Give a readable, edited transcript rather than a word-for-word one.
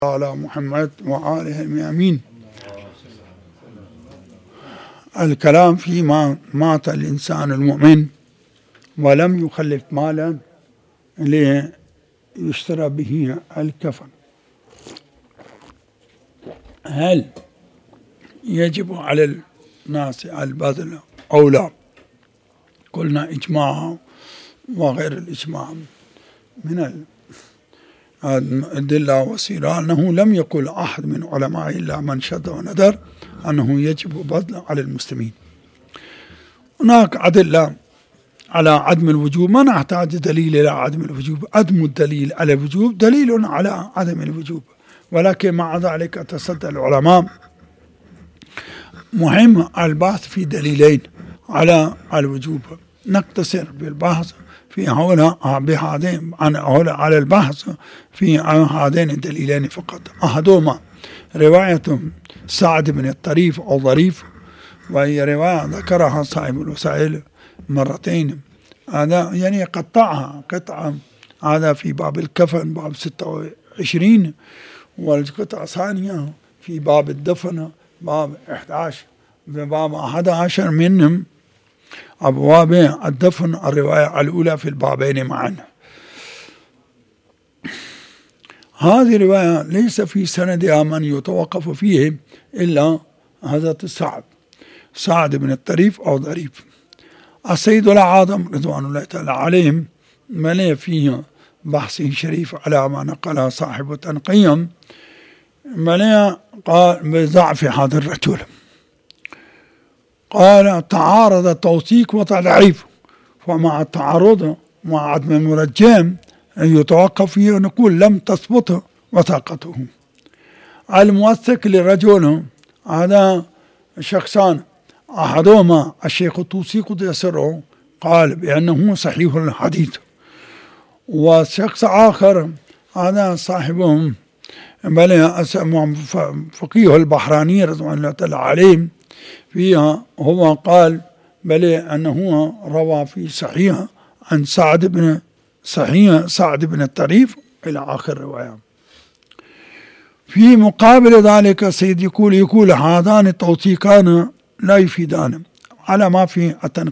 على محمد وآله الميامين. الكلام فيما مات الإنسان المؤمن ولم يخلف مالا ليشترى به الكفن، هل يجب على الناس البذل أو لا؟ قلنا إجماع وغير الإجماع من الأدلة والسيرة أنه لم يقل أحد من علماء إلا من شد وندر أنه يجب بذل على المسلمين. هناك أدلة على عدم الوجوب، ما نحتاج دليل إلى عدم الوجوب، عدم الدليل على الوجوب دليل على عدم الوجوب، ولكن مع ذلك تصدى العلماء مهم البحث في دليلين على الوجوب. نقتصر بالبحث في على البحث في هذين الدليلين فقط. أحدهما رواية سعد بن الطريف أو ظريف، وهي رواية ذكرها صاحب الوسائل مرتين، هذا يعني قطعها قطعة، هذا في باب الكفن باب 26، والقطعة الثانية في باب الدفن باب 11. باب 11 منهم أبواب الدفن الرواية الأولى في البابين معا. هذه الرواية ليس في سندها من يتوقف فيه إلا هذا سعد بن الطريف أو ظريف. السيد الأعظم رضوان الله تعالى عليهم ملئ فيه بحث شريف على ما نقل صاحب التنقيم، ملئ قال بضعف هذا الرجل، قال تعارض التوثيق وتضعيف، فمع التعارض مع عدم المرجم يتوقف فيه ونقول لم تثبت وثاقته. الموثق للرجل هذا شخصان، أحدهما الشيخ الطوسي قد يسره قال بأنه صحيح الحديث، وشخص آخر هذا صاحبهم بل فقيه البحراني رضوان الله تعالى عليه فيها، هو قال بل أنه روى في صحيح عن سعد بن الطريف إلى آخر رواية. في مقابل ذلك السيد يقول هذان التوثيقان لا يفيدان على ما في